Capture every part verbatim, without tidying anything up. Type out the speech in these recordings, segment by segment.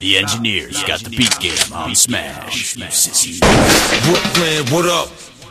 The engineers got the beat game on Smash. You sissy. Brooklyn, what up?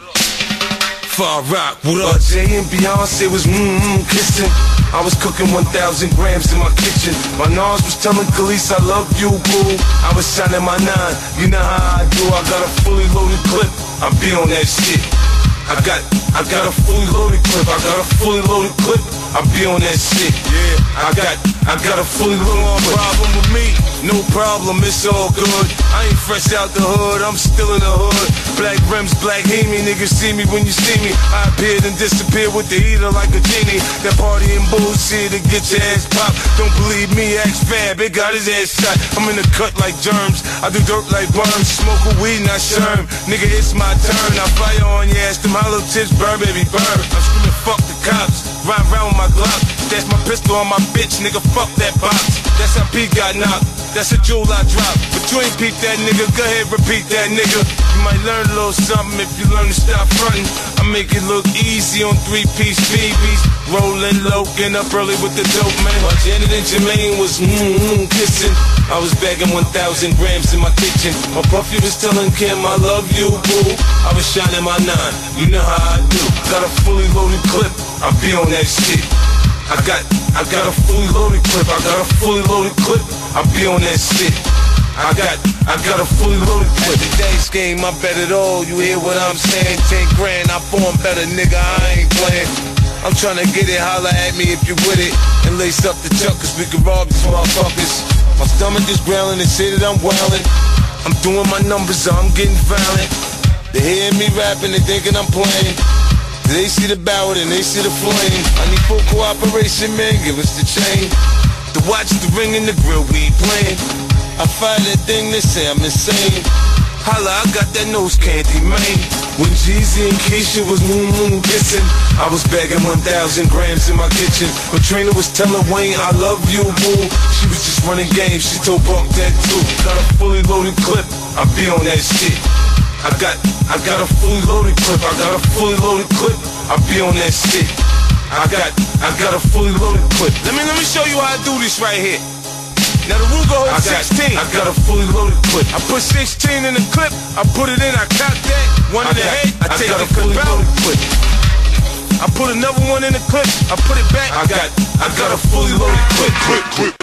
Far Rock, what up? Jay and Beyonce was mmm kissing. I was cooking one thousand grams in my kitchen. My Nas was telling Khalees I love you, boo. I was shining my nine, you know how I do. I got a fully loaded clip, I be on that shit. I got, I got a fully loaded clip. I got a fully loaded clip, I be on that shit. Yeah, I got, I got a fully loaded clip. Problem with me? No problem, it's all good. I ain't fresh out the hood, I'm still in the hood. Black rims, black Hemi, niggas see me when you see me. I appeared and disappeared with the heater like a genie. That party and bullshit to get your ass popped. Don't believe me, ask Fab, it got his ass shot. I'm in the cut like germs, I do dirt like worms. Smoke a weed, not sherm. Nigga, it's my turn. I fire on your ass, them hollow tips burn, baby, burn. I'm screaming, fuck the cops, ride round with my Glock. That's my pistol on my bitch, nigga, fuck that box. That's how Pete got knocked, that's a jewel I dropped. But you ain't peep that nigga, go ahead, repeat that nigga. You might learn a little something if you learn to stop frontin'. I make it look easy on three-piece B Bs. Rollin' low, getting up early with the dope, man. While Janet and Jermaine was mmm kissing, I was bagging one thousand grams in my kitchen. My puffy was telling Kim I love you, boo. I was shining my nine, you know how I do. Got a fully loaded clip, I be on that shit. I got, I got a fully loaded clip. I got a fully loaded clip, I be on that shit. I got, I got a fully loaded clip. At the dice game, I bet it all. You hear what I'm saying? Ten grand, I form better, nigga. I ain't playing. I'm tryna get it, holla at me if you with it. And lace up the chuck, cause we can rob these motherfuckers. My stomach is growling, they say that I'm wildin'. I'm doing my numbers, I'm getting violent. They hear me rapping, they thinking I'm playing. They see the bow and they see the flame. I need full cooperation, man, give us the chain. The watch, the ring, and the grill, we playing. I fire that thing, they say I'm insane. Holla, I got that nose candy, man. When Jeezy and Keisha was moon-moon kissing, I was bagging one thousand grams in my kitchen. But Trina was telling Wayne, I love you, boo. She was just running games, she told Buck that too. Got a fully loaded clip, I be on that shit. I got, I got a fully loaded clip. I got a fully loaded clip, I be on that shit. I got, I got a fully loaded clip. Let me, let me show you how I do this right here. Now the Ruger holds sixteen. I got a fully loaded clip. I put sixteen in the clip, I put it in, I cock that. One in the head, I take the clip out. I put another one in the clip, I put it back. I got, I got a fully loaded clip, clip, clip.